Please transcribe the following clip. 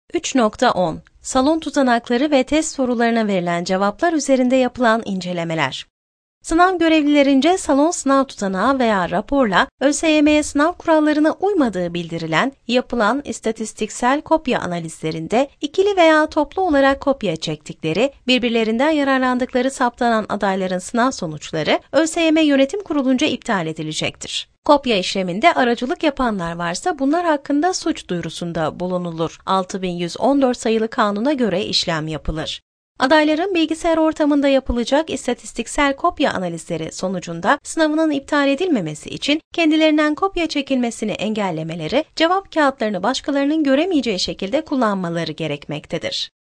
3.10 Salon tutanakları ve test sorularına verilen cevaplar üzerinde yapılan incelemeler. Sınav görevlilerince salon sınav tutanağı veya raporla ÖSYM'ye sınav kurallarına uymadığı bildirilen, yapılan istatistiksel kopya analizlerinde ikili veya toplu olarak kopya çektikleri, birbirlerinden yararlandıkları saptanan adayların sınav sonuçları ÖSYM Yönetim Kurulu'nca iptal edilecektir. Kopya işleminde aracılık yapanlar varsa bunlar hakkında suç duyurusunda bulunulur. 6114 sayılı kanuna göre işlem yapılır. Adayların bilgisayar ortamında yapılacak istatistiksel kopya analizleri sonucunda sınavının iptal edilmemesi için kendilerinden kopya çekilmesini engellemeleri, cevap kağıtlarını başkalarının göremeyeceği şekilde kullanmaları gerekmektedir.